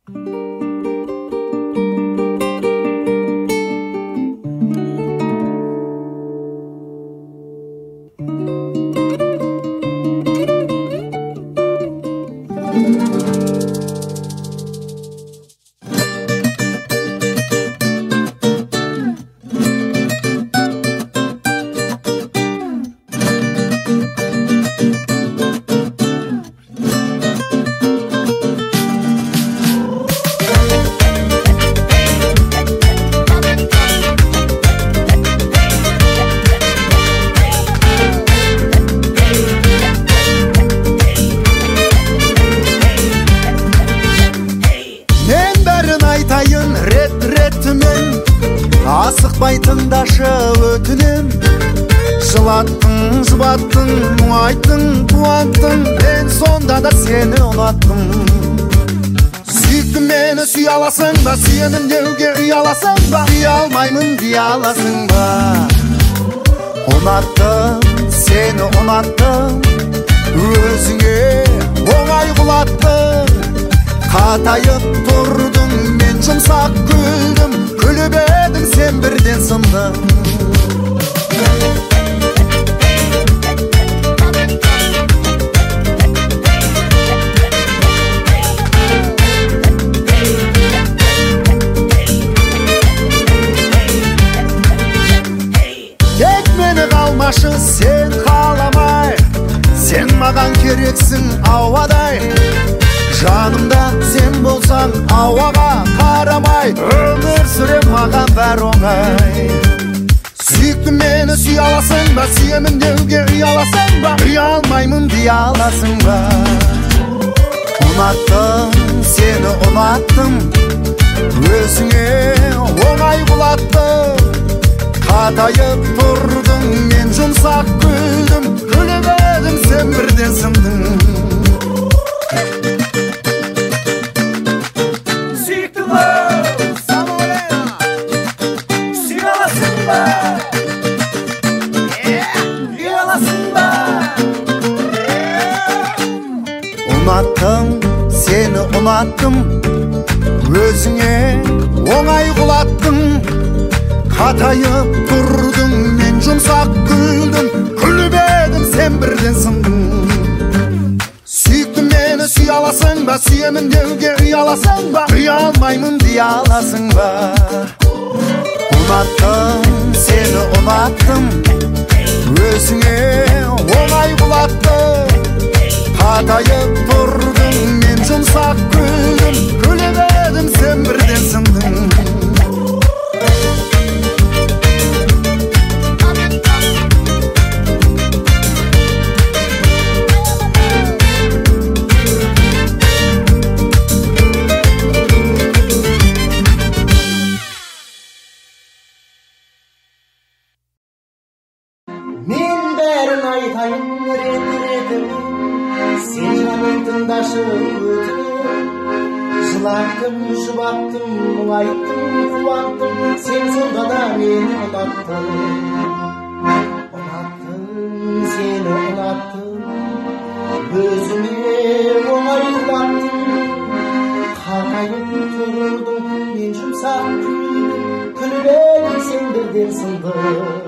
Асықпай тыңдашы өтінем, жылаттың, жұбаттың, мұңайттың, қуанттың, мен сонда да сені ұнаттым. Сүйіктім мені сүй аласың ба, сүйемін деуге ұяласың ба, сүй алмаймын дей аласың ба. Ұнаттым, сені ұнаттым, өзіңе оңай құлаттым. Қатайып тұрдың, мен жұмсақ күлдім, күліп едің, сен бірден сындың. Тек мені қалмашы, сен қаламай, сен маған керексің ауадай. Жанымда сен болсаң ауаға қарамай, өмір сүрем маған бәр оңай. Сүйіктім мені сүй аласың ба, сүйемін деуге ұяласың ба, ұялмаймын дей аласың ба. Ұнаттым, сені ұнаттым, өзіңе оңай құлаттым. Қатайып тұрдың, мен жұмсақ күлдім, күліп едім, сен бірден сындың. Ұнаттым, сені ұнаттым, өзіңе оңай құлаттым. Қатайып тұрдың, мен жұмсақ күлдім, күліп едім, сен бірден сындың. Сүйіктім мені сүй аласың ба, сүйемін деуге ұяласың ба, ұялмаймын дей аласың ба. Ұнаттым, сені ұнаттым, өзіңе оңай құлаттым. Қатайып тұрдың, мен жұмсақ күлдім, күліп едім, сен бірден сындың. Мен бәрін айтайын рет-ретім, сен жаным тыңдашы өтінем. Жылаттым, жұбаттым, мұңайттым, қуанттым, сен сонда да мені ұнаттың. Ұнаттым, сені ұнаттым, өзіме оңай құлаттым. Қатайып тұрдың, мен жұмсақ күлдім, күліп едім, сен бірден сындың.